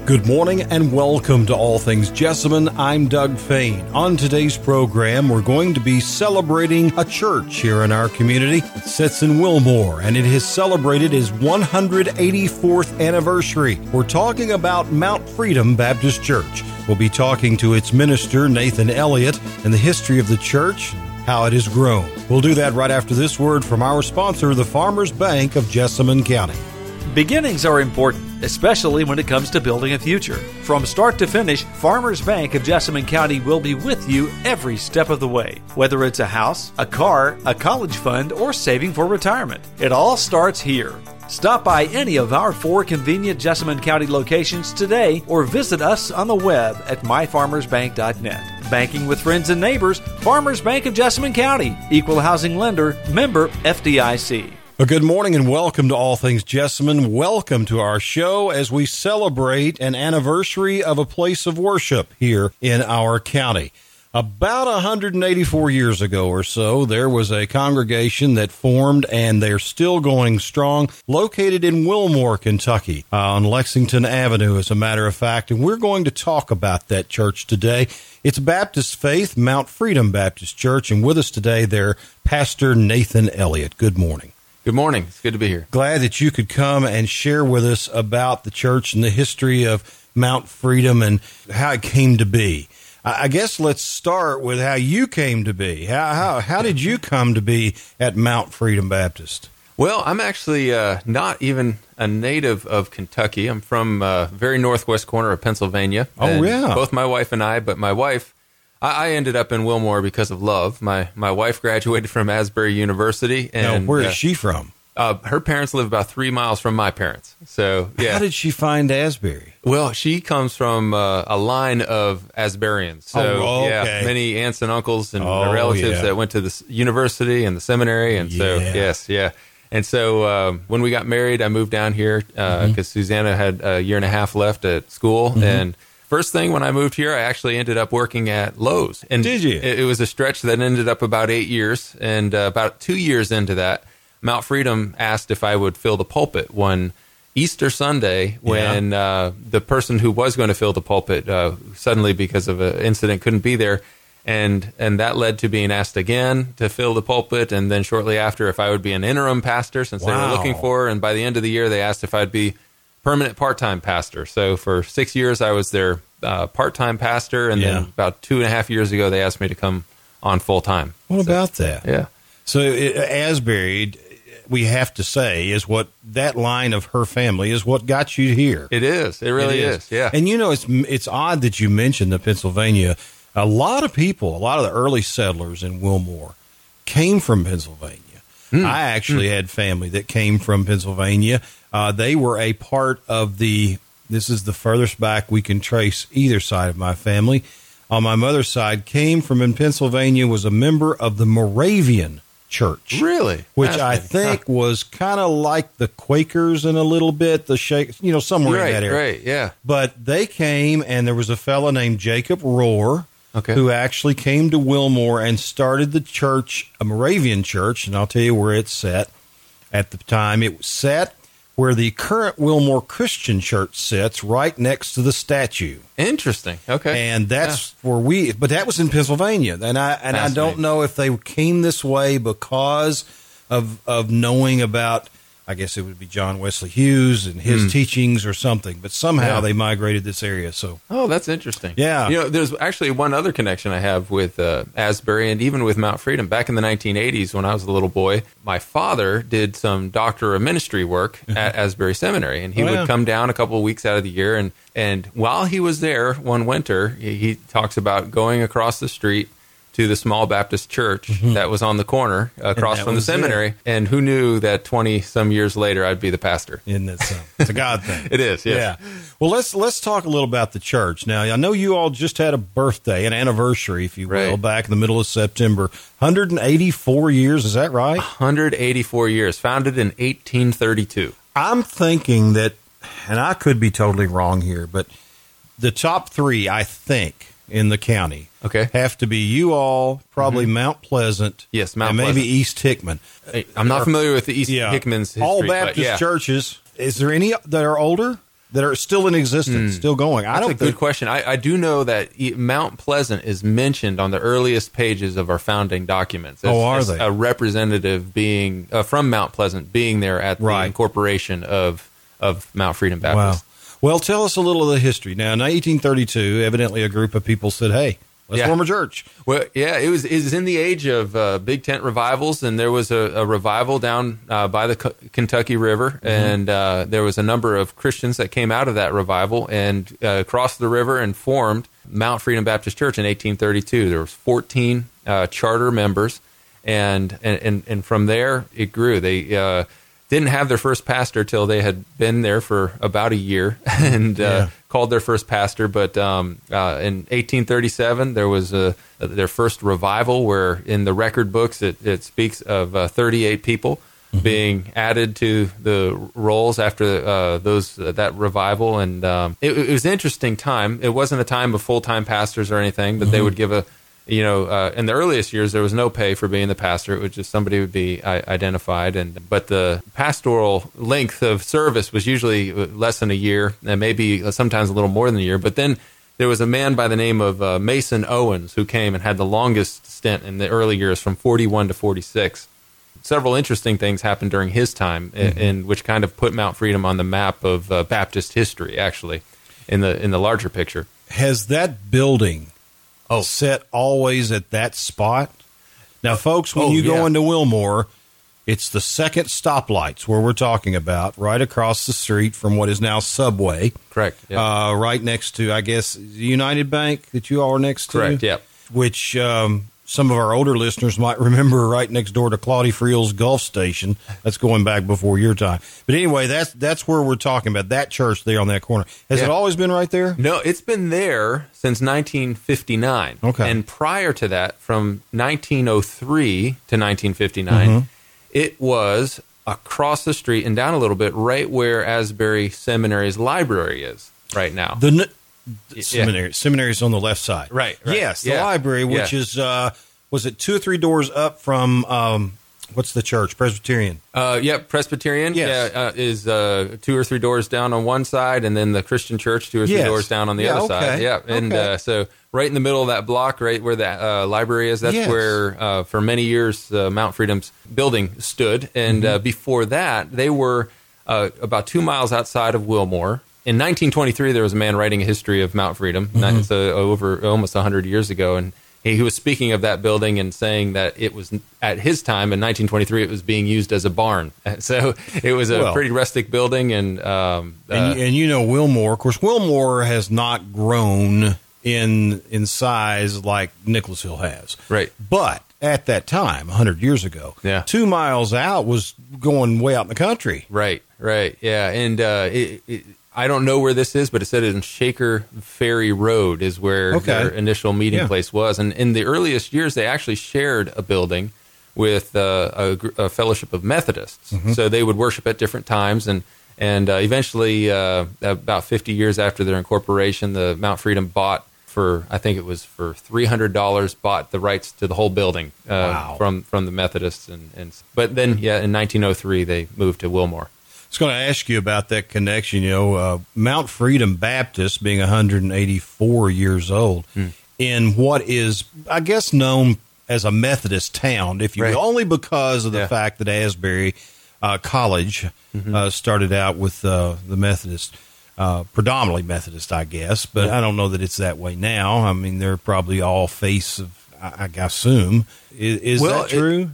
Good morning and welcome to All Things Jessamine. I'm Doug Fain. On today's program, we're going to be celebrating a church here in our community. It sits in Wilmore, and it has celebrated its 184th anniversary. We're talking about Mount Freedom Baptist Church. We'll be talking to its minister, Nathan Elliott, and the history of the church and how it has grown. We'll do that right after this word from our sponsor, the Farmers Bank of Jessamine County. Beginnings are important, especially when it comes to building a future. From start to finish, Farmers Bank of Jessamine County will be with you every step of the way. Whether it's a house, a car, a college fund, or saving for retirement, it all starts here. Stop by any of our 4 convenient Jessamine County locations today or visit us on the web at myfarmersbank.net. Banking with friends and neighbors, Farmers Bank of Jessamine County, Equal Housing Lender, member FDIC. Well, good morning and welcome to All Things Jessamine. Welcome to our show as we celebrate an anniversary of a place of worship here in our county. About 184 years ago or so, there was a congregation that formed, and they're still going strong, located in Wilmore, Kentucky, on Lexington Avenue, as a matter of fact. And we're going to talk about that church today. It's Baptist Faith, Mount Freedom Baptist Church, and with us today, their pastor, Nathan Elliott. Good morning. Good morning. It's good to be here. Glad that you could come and share with us about the church and the history of Mount Freedom and how it came to be. I guess let's start with how you came to be. How did you come to be at Mount Freedom Baptist? Well, I'm actually not even a native of Kentucky. I'm from very northwest corner of Pennsylvania. Oh, yeah. Both my wife and I, but my wife, I ended up in Wilmore because of love. My wife graduated from Asbury University. And now, where is she from? Her parents live about 3 miles from my parents. So, yeah. How did she find Asbury? Well, she comes from a line of Asburyans. So, yeah, many aunts and uncles and relatives that went to the university and the seminary. And so, yes. And so when we got married, I moved down here because Susanna had a year and a half left at school. Mm-hmm. And first thing, when I moved here, I actually ended up working at Lowe's. And did you? It was a stretch that ended up about 8 years. And about 2 years into that, Mount Freedom asked if I would fill the pulpit one Easter Sunday when the person who was going to fill the pulpit suddenly, because of an incident, couldn't be there. And that led to being asked again to fill the pulpit. And then shortly after, if I would be an interim pastor, since they were looking for. And by the end of the year, they asked if I'd be permanent part-time pastor. So for 6 years, I was their part-time pastor, and then about 2.5 years ago, they asked me to come on full-time. What about that? Yeah. So Asbury, we have to say, is what that line of her family is what got you here. It is. It really is. Yeah. And you know, it's odd that you mentioned the Pennsylvania. A lot of people, a lot of the early settlers in Wilmore came from Pennsylvania. I actually had family that came from Pennsylvania. They were a part of this is the furthest back we can trace either side of my family. On my mother's side, came from in Pennsylvania, was a member of the Moravian Church. Really? Which I think was kind of like the Quakers in a little bit, somewhere in that area. Right, yeah. But they came, and there was a fellow named Jacob Rohr, who actually came to Wilmore and started the church, a Moravian church, and I'll tell you where it's set. At the time, it was set where the current Wilmore Christian Church sits, right next to the statue. Interesting. Okay. And that's where but that was in Pennsylvania. And I don't know if they came this way because of knowing about, I guess it would be John Wesley Hughes and his teachings or something, but somehow they migrated this area. So, that's interesting. Yeah. You know, there's actually one other connection I have with Asbury and even with Mount Freedom. Back in the 1980s, when I was a little boy, my father did some doctor of ministry work at Asbury Seminary, and he would come down a couple of weeks out of the year. And while he was there one winter, he talks about going across the street to the small Baptist church that was on the corner across from the seminary. And who knew that 20-some years later I'd be the pastor? Isn't it so? It's a God thing. It is, yes. Yeah. Well, let's talk a little about the church. Now, I know you all just had a birthday, an anniversary, if you will, back in the middle of September. 184 years, is that right? 184 years, founded in 1832. I'm thinking that, and I could be totally wrong here, but the top 3, I think, in the county have to be you all, probably Mount Pleasant, Mount Pleasant, and maybe East Hickman. I'm not familiar with the East Hickman's history. All Baptist churches. Is there any that are older that are still in existence, still going? That's a good question. I do know that Mount Pleasant is mentioned on the earliest pages of our founding documents. As they? A representative being from Mount Pleasant being there at the incorporation of Mount Freedom Baptist. Wow. Well, tell us a little of the history. Now, in 1832, evidently a group of people said, hey, let's form a church. Well, yeah, it was in the age of big tent revivals, and there was a revival down by the Kentucky River, and there was a number of Christians that came out of that revival and crossed the river and formed Mount Freedom Baptist Church in 1832. There was 14 charter members, and from there it grew. They didn't have their first pastor till they had been there for about a year and called their first pastor. But in 1837, there was their first revival where in the record books it speaks of 38 people being added to the rolls after that revival. And it was an interesting time. It wasn't a time of full-time pastors or anything, but they would give in the earliest years, there was no pay for being the pastor. It was just somebody would be identified. But the pastoral length of service was usually less than a year, and maybe sometimes a little more than a year. But then there was a man by the name of Mason Owens who came and had the longest stint in the early years from 41 to 46. Several interesting things happened during his time, in which kind of put Mount Freedom on the map of Baptist history, actually, in the larger picture. Has that building set always at that spot? Now, folks, when you go into Wilmore, it's the second stoplights where we're talking about, right across the street from what is now Subway. Correct. Yep. Right next to, I guess, United Bank that you all are next to. Correct, yep. Which some of our older listeners might remember right next door to Claudia Friel's Gulf Station. That's going back before your time. But anyway, that's where we're talking about, that church there on that corner. Has it always been right there? No, it's been there since 1959. Okay. And prior to that, from 1903 to 1959, it was across the street and down a little bit, right where Asbury Seminary's library is right now. Seminary's on the left side. Right. Yes, the library, which is, was it 2 or 3 doors up from, what's the church? Presbyterian. Presbyterian. Yes. Is 2 or 3 doors down on one side, and then the Christian church 2 or 3 doors down on the other side. Yeah, and so right in the middle of that block, right where the library is, that's where for many years Mount Freedom's building stood. And before that, they were about 2 miles outside of Wilmore. In 1923, there was a man writing a history of Mount Freedom. It's over almost 100 years ago, and he was speaking of that building and saying that it was, at his time in 1923, it was being used as a barn. So it was a pretty rustic building. And you know Wilmore, of course, Wilmore has not grown in size like Nicholasville has. Right. But at that time, 100 years ago, 2 miles out was going way out in the country. Right, yeah. And I don't know where this is, but it said in Shaker Ferry Road is where their initial meeting place was. And in the earliest years, they actually shared a building with a fellowship of Methodists. So they would worship at different times. And eventually, about 50 years after their incorporation, the Mount Freedom bought for $300, bought the rights to the whole building from the Methodists. But then, in 1903, they moved to Wilmore. I was going to ask you about that connection. Mount Freedom Baptist being 184 years old in what is, I guess, known as a Methodist town, if you will, only because of the fact that Asbury College started out with the Methodist, predominantly Methodist, I guess, but I don't know that it's that way now. I mean, they're probably all face of, I assume. Is that true?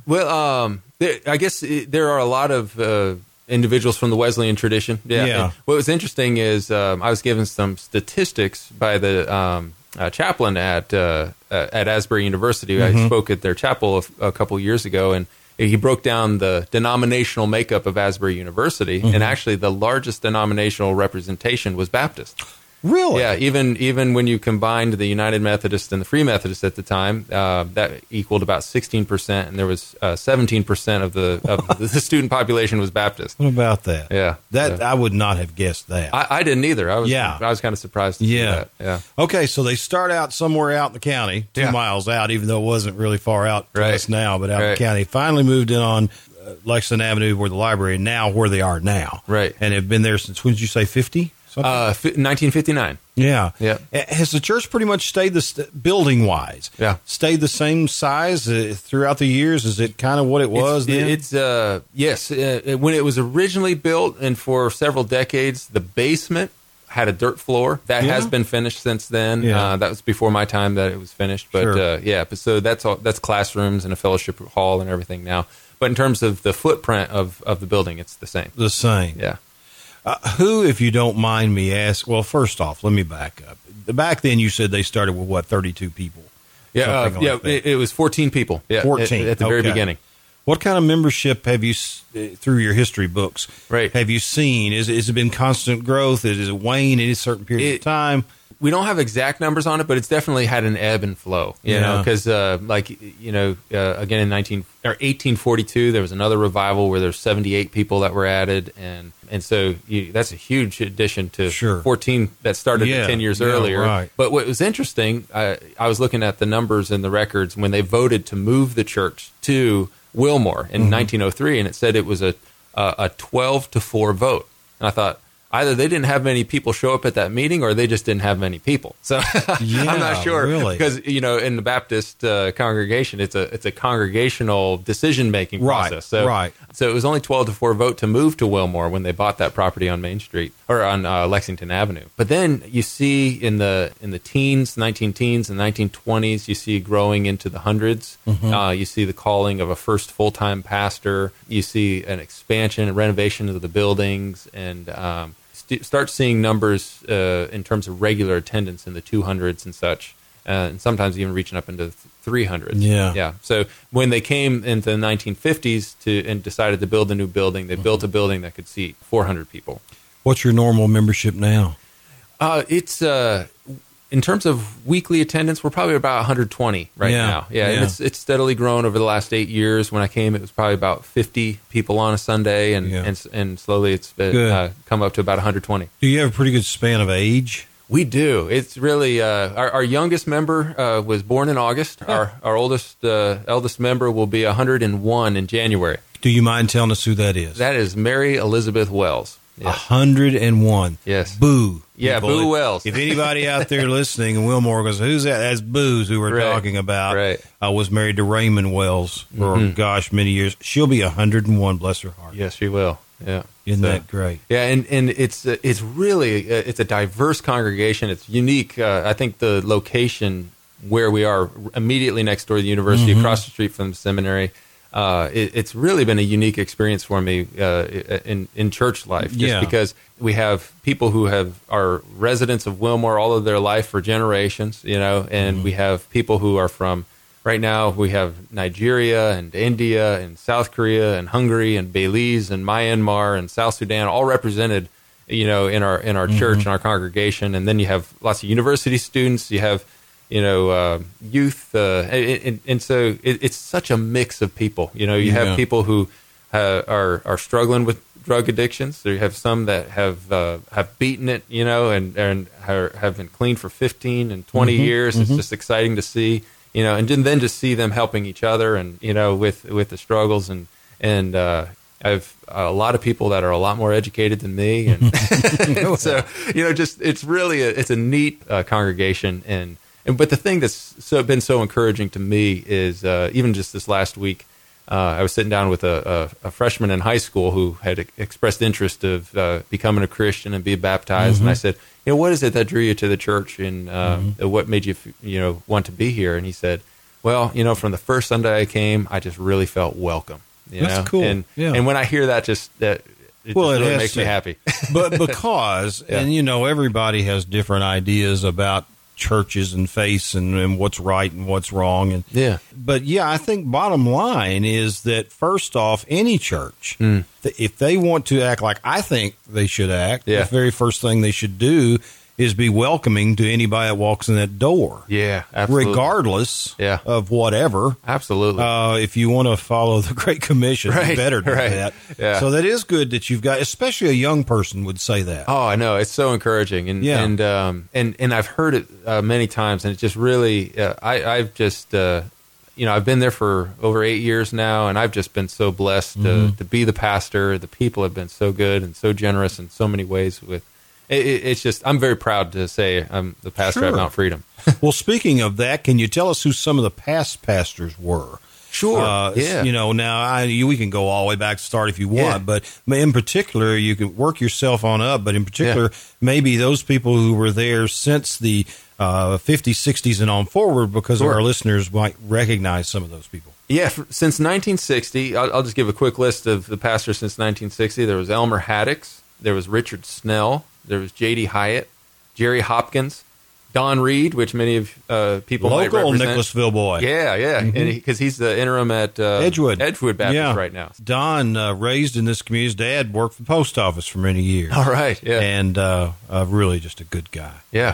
I guess there are a lot of individuals from the Wesleyan tradition. Yeah. What was interesting is I was given some statistics by the chaplain at Asbury University. I spoke at their chapel a couple years ago, and he broke down the denominational makeup of Asbury University, and actually the largest denominational representation was Baptist. Really? Yeah, even when you combined the United Methodist and the Free Methodist at the time, that equaled about 16%, and there was 17% of the student population was Baptist. What about that? Yeah. I would not have guessed that. I didn't either. I was kind of surprised to see that. Yeah. Okay, so they start out somewhere out in the county, 2 miles out, even though it wasn't really far out to us now, but out in the county. Finally moved in on Lexington Avenue where the library, and now where they are now. Right. And have been there since, when did you say, 50? 1959. Yeah. Yeah. Has the church pretty much stayed building-wise? Yeah. Stayed the same size throughout the years? Is it kind of what it was then? Yes. When it was originally built and for several decades, the basement had a dirt floor. That has been finished since then. Yeah. That was before my time that it was finished. But Sure. but so that's classrooms and a fellowship hall and everything now. But in terms of the footprint of the building, it's the same. The same. Yeah. Who, if you don't mind me ask, well, first off, let me back up. Back then you said they started with 32 people? Yeah, Something like that. it was 14 people. Yeah, 14 at the very Okay. beginning. What kind of membership have you, through your history books, Right. have you seen? Is it been constant growth? Is it wane in a certain period of time? We don't have exact numbers on it, but it's definitely had an ebb and flow. You know, because again in 1842 there was another revival where there's 78 people that were added, and so that's a huge addition to Sure. 14 that started 10 years earlier. Right. But what was interesting, I was looking at the numbers in the records when they voted to move the church to Wilmore in 1903, and it said it was a 12-4 vote, and I thought, either they didn't have many people show up at that meeting or they just didn't have many people. So I'm not sure. Really. Because, in the Baptist congregation, it's a congregational decision-making process. So it was only 12-4 vote to move to Wilmore when they bought that property on Main Street or on Lexington Avenue. But then you see in the teens, 19-teens and 1920s, you see growing into the hundreds. You see the calling of a first full-time pastor. You see an expansion and renovation of the buildings, and start seeing numbers in terms of regular attendance in the 200s and such, and sometimes even reaching up into 300s. Yeah. So when they came into the 1950s and decided to build a new building, they built a building that could seat 400 people. What's your normal membership now? It's in terms of weekly attendance, we're probably about 120 right now. Yeah, and it's steadily grown over the last 8 years. When I came, it was probably about 50 people on a Sunday, and slowly it's come up to about 120. Do you have a pretty good span of age? We do. It's really our youngest member was born in August. Our eldest member will be 101 in January. Do you mind telling us who that is? That is Mary Elizabeth Wells. Yes. 101. Yes. Boo. Yeah, people. Boo Wells. If anybody out there listening in Wilmore goes, who's that? That's Boo's who we're talking about. Right. I was married to Raymond Wells for, many years. She'll be 101, bless her heart. Yes, she will. Yeah. Isn't that great? Yeah, and it's really it's a diverse congregation. It's unique. I think the location where we are immediately next door to the university, across the street from the seminary, it's really been a unique experience for me in church life, just because we have people who are residents of Wilmore all of their life for generations, and we have people who are from, right now we have Nigeria and India and South Korea and Hungary and Belize and Myanmar and South Sudan, all represented, in our church and our congregation. And then you have lots of university students, you have youth, and so it's such a mix of people. You have people who are struggling with drug addictions. So you have some that have beaten it, and have been clean for 15 and 20 years. It's just exciting to see, and then to see them helping each other, and with the struggles, and I've a lot of people that are a lot more educated than me, and so it's really a neat congregation. But the thing that's been so encouraging to me is even just this last week, I was sitting down with a freshman in high school who had expressed interest of becoming a Christian and being baptized. And I said, what is it that drew you to the church, and what made you want to be here? And he said, well, from the first Sunday I came, I just really felt welcome. That's cool. And when I hear that, it really makes me happy. But because, and everybody has different ideas about churches and faiths and what's right and what's wrong. But I think bottom line is that, first off, any church, if they want to act like I think they should act, the very first thing they should do is be welcoming to anybody that walks in that door. Yeah, absolutely. Regardless of whatever. Absolutely. If you want to follow the Great Commission, you better do that. Yeah. So that is good that you've got, especially a young person would say that. Oh, I know. It's so encouraging. And I've heard it many times, and it just really, I've just, I've been there for over 8 years now, and I've just been so blessed to be the pastor. The people have been so good and so generous in so many ways it's just, I'm very proud to say I'm the pastor at Mount Freedom. Well, speaking of that, can you tell us who some of the past pastors were? Sure. Yeah. Now we can go all the way back to start if you want, but in particular, you can work yourself on up. But in particular, maybe those people who were there since the 50s, 60s, and on forward, because our listeners might recognize some of those people. Yeah, since 1960, I'll just give a quick list of the pastors since 1960. There was Elmer Haddix, there was Richard Snell, there was J.D. Hyatt, Jerry Hopkins, Don Reed, which many of people might represent. Local Nicholasville boy. Yeah, mm-hmm. And because he's the interim at Edgewood Baptist right now. Don, raised in this community, his dad worked for the post office for many years. All right, yeah. And really just a good guy. Yeah.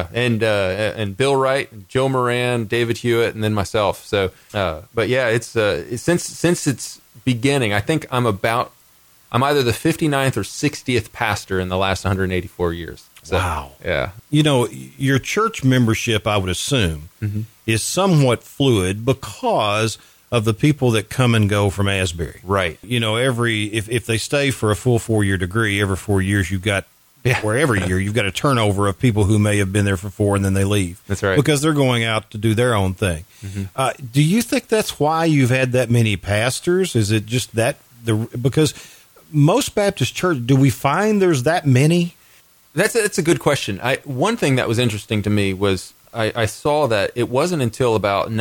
And Bill Wright, Joe Moran, David Hewitt, and then myself. So, but yeah, it's since its beginning, I think I'm either the 59th or 60th pastor in the last 184 years. So, wow. Yeah. Your church membership, I would assume, is somewhat fluid because of the people that come and go from Asbury. Right. If they stay for a full 4-year degree, every 4 years you've got, or every year you've got a turnover of people who may have been there for 4 and then they leave. That's right. Because they're going out to do their own thing. Mm-hmm. Do you think that's why you've had that many pastors? Is it just that? Because most Baptist church, do we find there's that many? That's a good question. One thing that was interesting to me was I saw that it wasn't until about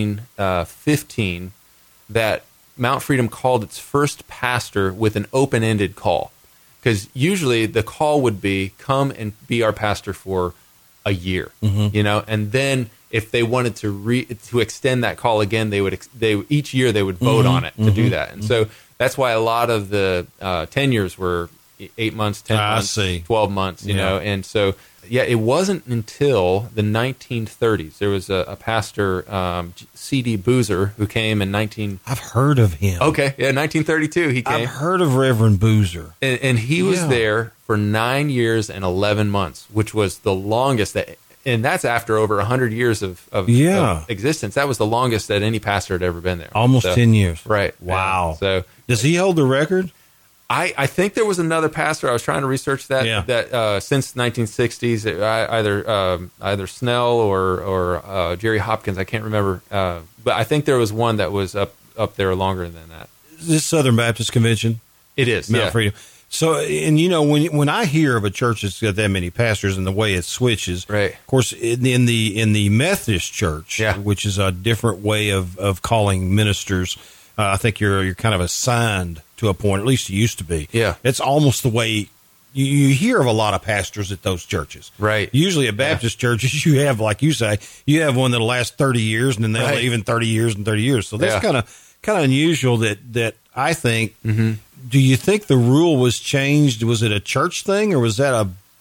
1915 that Mount Freedom called its first pastor with an open-ended call. Because usually the call would be, come and be our pastor for a year, and then if they wanted to extend that call again, each year they would vote on it to do that. And so that's why a lot of the tenures were 8 months, 10 months, 12 months, know. And so, it wasn't until the 1930s. There was a pastor, C.D. Boozer, who came in I've heard of him. Okay, 1932 he came. I've heard of Reverend Boozer. And he was there for 9 years and 11 months, which was the longest and that's after over 100 years of existence. That was the longest that any pastor had ever been there. Almost 10 years. Right. Wow. So does he hold the record? I think there was another pastor. I was trying to research that since 1960s, either Snell or Jerry Hopkins. I can't remember, but I think there was one that was up there longer than that. Is this Southern Baptist Convention? It is. Mount Freedom. So, and when I hear of a church that's got that many pastors and the way it switches, right? Of course, in the Methodist Church, which is a different way of calling ministers. I think you're kind of assigned to a point, at least you used to be. Yeah. It's almost the way you hear of a lot of pastors at those churches. Right. Usually at Baptist churches, you have, like you say, you have one that'll last 30 years and then they'll leave in 30 years and 30 years. So that's kind of unusual that I think. Mm-hmm. Do you think the rule was changed? Was it a church thing or was that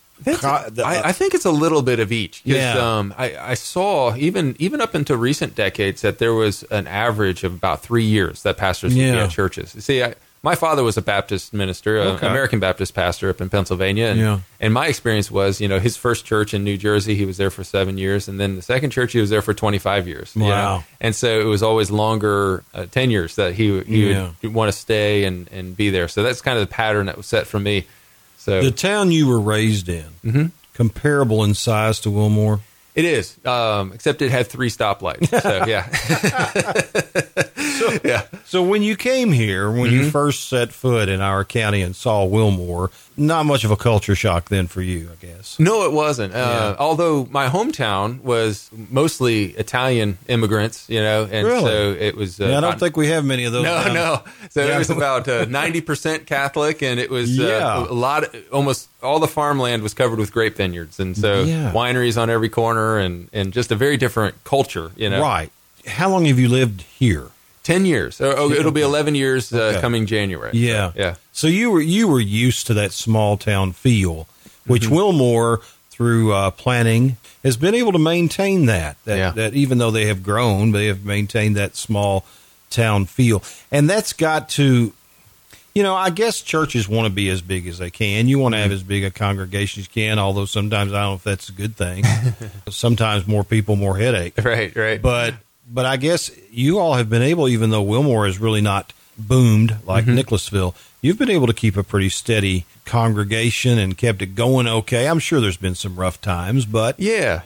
I think it's a little bit of each. I saw even up into recent decades that there was an average of about 3 years that pastors would be at churches. See, my father was a Baptist minister, an American Baptist pastor up in Pennsylvania, and my experience was, his first church in New Jersey, he was there for 7 years, and then the second church, he was there for 25 years. Wow! And so it was always longer tenures that he would want to stay and be there. So that's kind of the pattern that was set for me. So the town you were raised in, comparable in size to Wilmore? It is, except it had 3 stoplights. So, So when you came here, when you first set foot in our county and saw Wilmore, not much of a culture shock then for you, I guess. No, it wasn't. Although my hometown was mostly Italian immigrants, and really? So it was. I don't think we have many of those. No. So it was about 90% Catholic, and it was a lot. Almost all the farmland was covered with grape vineyards, and so wineries on every corner, and just a very different culture. Right. How long have you lived here? 10 years. It'll be 11 years coming January. Yeah. So you were used to that small town feel, which Wilmore, through planning, has been able to maintain that even though they have grown, they have maintained that small town feel. And that's got to, I guess churches want to be as big as they can. You want to have as big a congregation as you can, although sometimes I don't know if that's a good thing. Sometimes more people, more headache. Right. But I guess you all have been able, even though Wilmore is really not boomed like Nicholasville, you've been able to keep a pretty steady congregation and kept it going okay. I'm sure there's been some rough times, but yeah.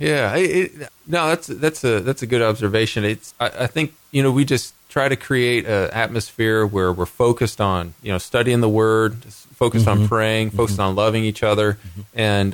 No, that's a good observation. I think we just try to create an atmosphere where we're focused on studying the Word, focused on praying, focused on loving each other, and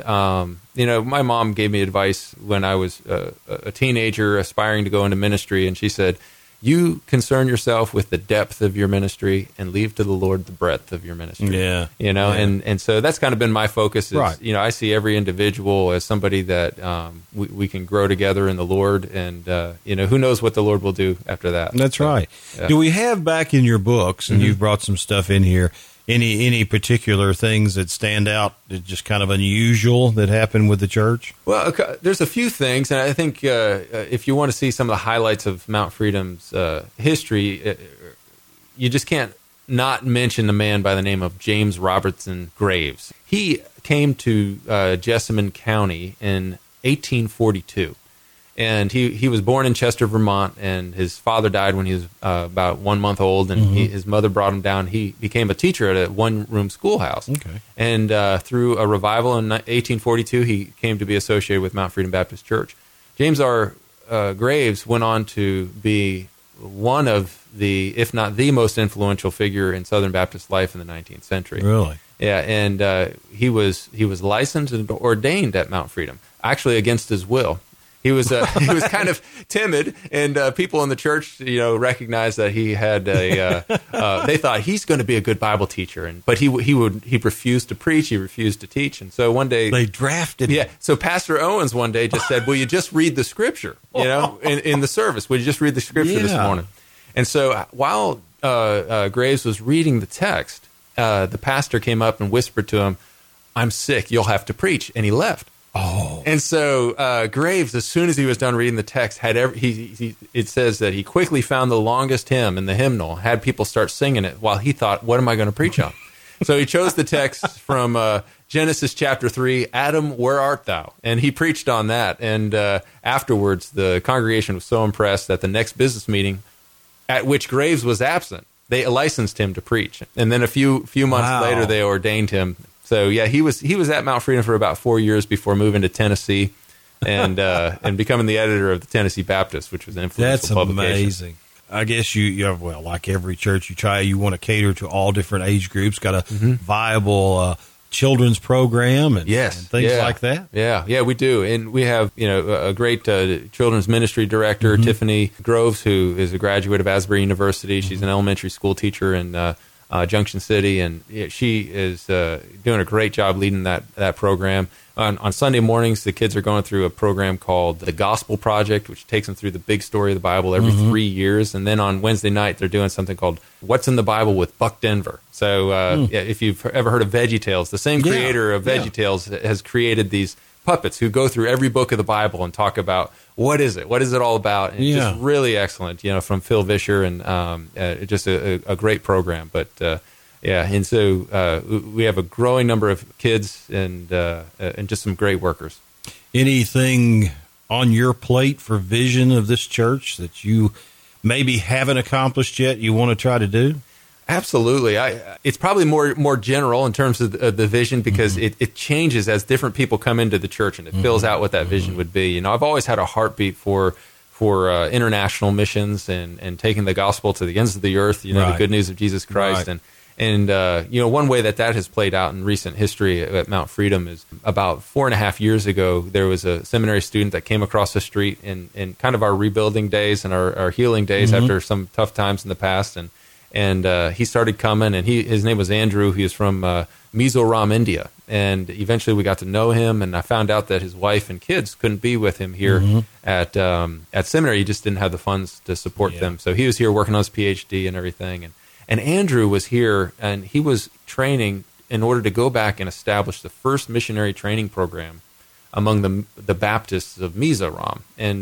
my mom gave me advice when I was a teenager aspiring to go into ministry, and she said, "You concern yourself with the depth of your ministry and leave to the Lord the breadth of your ministry." Yeah. And so that's kind of been my focus is, Right. I see every individual as somebody that we can grow together in the Lord, and who knows what the Lord will do after that. That's right. Yeah. Do we have back in your books, and you've brought some stuff in here, any particular things that stand out that just kind of unusual that happened with the church? Well, there's a few things, and I think if you want to see some of the highlights of Mount Freedom's history, you just can't not mention a man by the name of James Robertson Graves. He came to Jessamine County in 1842. And he was born in Chester, Vermont, and his father died when he was about 1 month old, and his mother brought him down. He became a teacher at a one-room schoolhouse. Okay. And through a revival in 1842, he came to be associated with Mount Freedom Baptist Church. James R. Graves went on to be one of the, if not the most influential figure in Southern Baptist life in the 19th century. Really? Yeah, and he was licensed and ordained at Mount Freedom, actually against his will. He was kind of timid, and people in the church, recognized that he had they thought he's going to be a good Bible teacher, but he refused to preach, he refused to teach, and so one day they drafted him. Yeah, so Pastor Owens one day just said, "Will you just read the scripture? In the service, will you just read the scripture this morning?" And so while Graves was reading the text, the pastor came up and whispered to him, "I'm sick. You'll have to preach," and he left. Oh. And so Graves, as soon as he was done reading the text, it says that he quickly found the longest hymn in the hymnal, had people start singing it while he thought, what am I going to preach on? So he chose the text from Genesis chapter 3, Adam, where art thou? And he preached on that. And afterwards, the congregation was so impressed that the next business meeting at which Graves was absent, they licensed him to preach. And then a few months later, they ordained him. So yeah, he was at Mount Freedom for about 4 years before moving to Tennessee, and becoming the editor of the Tennessee Baptist, which was an influential publication. That's amazing. I guess you have, well, like every church, you want to cater to all different age groups. Got a viable children's program and things like that. Yeah, we do, and we have a great children's ministry director, Tiffany Groves, who is a graduate of Asbury University. She's an elementary school teacher in Junction City, and she is doing a great job leading that program. On Sunday mornings, the kids are going through a program called the Gospel Project, which takes them through the big story of the Bible every 3 years. And then on Wednesday night, they're doing something called What's in the Bible with Buck Denver. So if you've ever heard of VeggieTales, the same creator of VeggieTales has created these puppets who go through every book of the Bible and talk about what is it all about. And it's just really excellent, from Phil Vischer, and just a great program. But and so we have a growing number of kids and just some great workers. Anything on your plate for vision of this church that you maybe haven't accomplished yet you want to try to do? Absolutely. It's probably more general in terms of the vision, because it changes as different people come into the church, and it fills out what that vision would be. I've always had a heartbeat for international missions and taking the gospel to the ends of the earth, the good news of Jesus Christ. Right. And one way that has played out in recent history at Mount Freedom is about 4.5 years ago, there was a seminary student that came across the street in kind of our rebuilding days and our healing days after some tough times in the past. And he started coming, and his name was Andrew. He was from Mizoram, India. And eventually we got to know him, and I found out that his wife and kids couldn't be with him here at seminary. He just didn't have the funds to support them. So he was here working on his PhD and everything. And Andrew was here, and he was training in order to go back and establish the first missionary training program among the Baptists of Mizoram. And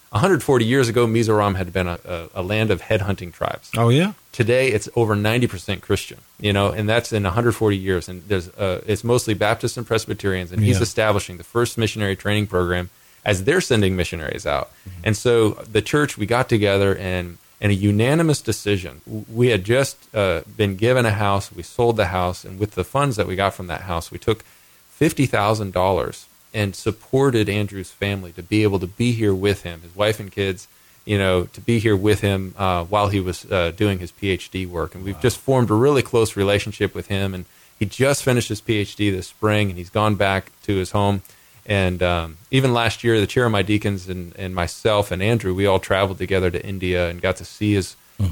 140 years ago, Mizoram had been a land of headhunting tribes. Oh, yeah? Today, it's over 90% Christian, and that's in 140 years. And it's mostly Baptists and Presbyterians, and he's establishing the first missionary training program as they're sending missionaries out. And so the church, we got together, and and a unanimous decision. We had just been given a house. We sold the house, and with the funds that we got from that house, we took $50,000 and supported Andrew's family to be able to be here with him, his wife and kids, to be here with him while he was doing his PhD work. And we've just formed a really close relationship with him. And he just finished his PhD this spring, and he's gone back to his home. And even last year, the chair of my deacons and myself and Andrew, we all traveled together to India and got to see his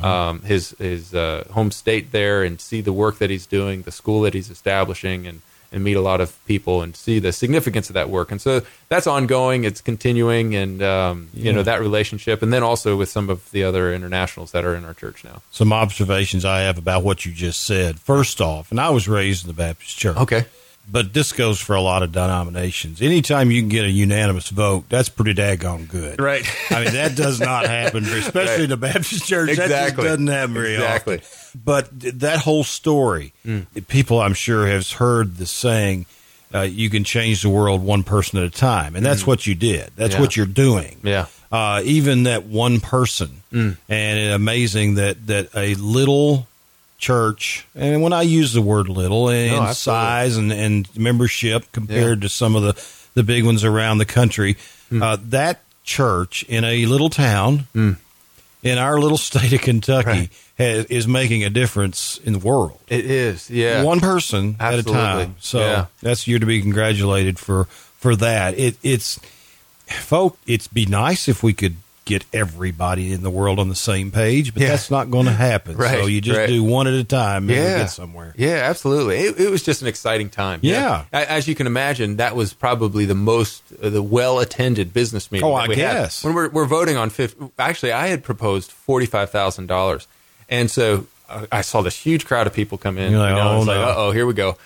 home state there and see the work that he's doing, the school that he's establishing, and meet a lot of people and see the significance of that work. And so that's ongoing. It's continuing, and that relationship, and then also with some of the other internationals that are in our church now. Some observations I have about what you just said. First off, and I was raised in the Baptist church. Okay. But this goes for a lot of denominations. Anytime you can get a unanimous vote, that's pretty daggone good. Right. I mean, that does not happen, especially in the Baptist church. Exactly. That just doesn't happen very often. But that whole story, people I'm sure have heard the saying, you can change the world one person at a time. And that's what you did. That's what you're doing. Yeah. Even that one person. And it's amazing that a little church, and when I use the word little, in size and membership compared to some of the big ones around the country, that church in a little town in our little state of Kentucky is making a difference in the world. It is, yeah. One person at a time. So that's you to be congratulated for that. It's be nice if we could get everybody in the world on the same page, but that's not going to happen. So you just do one at a time and get somewhere. Yeah, absolutely. It was just an exciting time. Yeah. As you can imagine, that was probably the well-attended business meeting. Oh, I guess. When we're voting on actually, I had proposed $45,000. And so I saw this huge crowd of people come in. You're like, I was no. like, uh-oh, here we go.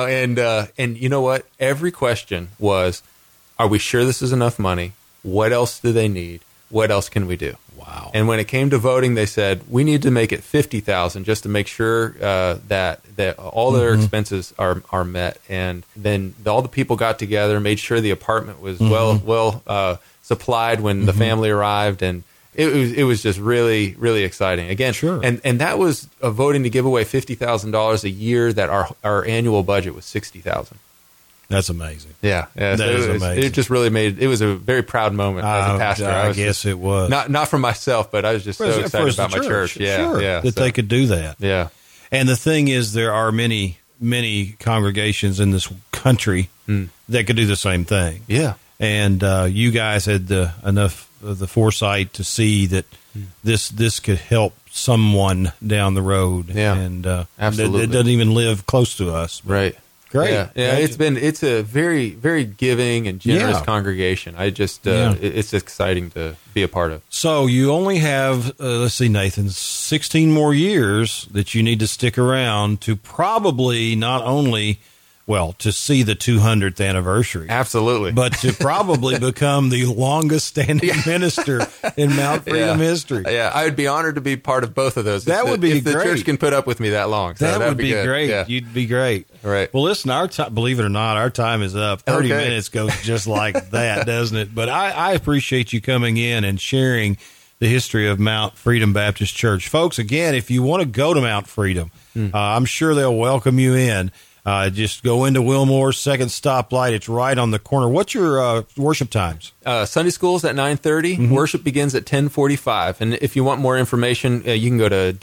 And you know what? Every question was, are we sure this is enough money? What else do they need? What else can we do? Wow. And when it came to voting, they said, we need to make it $50,000 just to make sure that all their expenses are met. And then all the people got together, made sure the apartment was well supplied when the family arrived. And it was just really, really exciting. Again, and that was voting to give away $50,000 a year that our annual budget was $60,000. That's amazing. Yeah. That is amazing. It just really it was a very proud moment as a pastor. I guess it was. Not for myself, but I was just so excited about my church. That they could do that. Yeah. And the thing is, there are many, many congregations in this country that could do the same thing. Yeah. And you guys had enough of the foresight to see that this could help someone down the road. Yeah. And absolutely. that doesn't even live close to us. Right. Great. Yeah. It's a very, very giving and generous congregation. I just it's exciting to be a part of. So you only have let's see, Nathan, 16 more years that you need to stick around to probably not only to see the 200th anniversary. Absolutely. But to probably become the longest standing minister in Mount Freedom history. Yeah, I would be honored to be part of both of those. That would be if great. The church can put up with me that long. So that would be good. Great. Yeah. You'd be great. Right. Well, listen, our time, believe it or not, our time is up. 30 minutes goes just like that, doesn't it? But I appreciate you coming in and sharing the history of Mount Freedom Baptist Church. Folks, again, if you want to go to Mount Freedom, I'm sure they'll welcome you in. Just go into Wilmore's second stoplight. It's right on the corner. What's your worship times? Sunday school's at 9:30. Worship begins at 10:45. And if you want more information, you can go to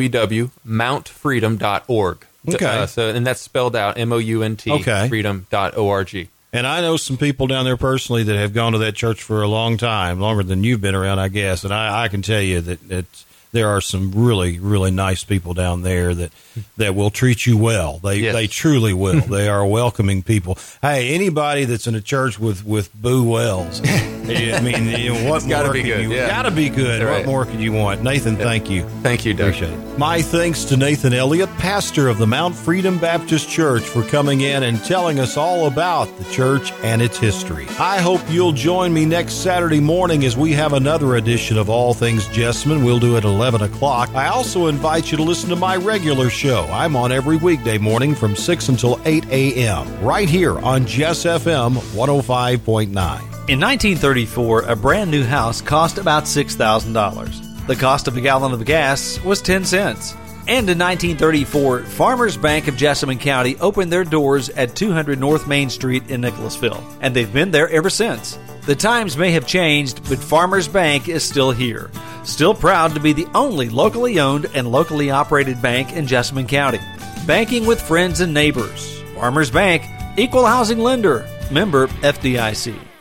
www.mountfreedom.org. Okay. And that's spelled out MOUNT, freedom.org. And I know some people down there personally that have gone to that church for a long time, longer than you've been around, I guess. And I can tell you that there are some really, really nice people down there that will treat you well. They truly will. They are welcoming people. Hey, anybody that's in a church with Boo Wells, I mean, what more gotta be can good. you? Yeah. Gotta be good. Right. What more could you want? Nathan, thank you. Thank you, Doug. Appreciate it. My thanks to Nathan Elliott, pastor of the Mount Freedom Baptist Church, for coming in and telling us all about the church and its history. I hope you'll join me next Saturday morning as we have another edition of All Things Jessamine. We'll do it at 11 o'clock. I also invite you to listen to my regular show. I'm on every weekday morning from 6 until 8 a.m. right here on Jess FM 105.9. In 1934, a brand new house cost about $6,000. The cost of a gallon of gas was 10 cents. And in 1934, Farmers Bank of Jessamine County opened their doors at 200 North Main Street in Nicholasville, and they've been there ever since. The times may have changed, but Farmers Bank is still here. Still proud to be the only locally owned and locally operated bank in Jessamine County. Banking with friends and neighbors. Farmers Bank, equal housing lender, member FDIC.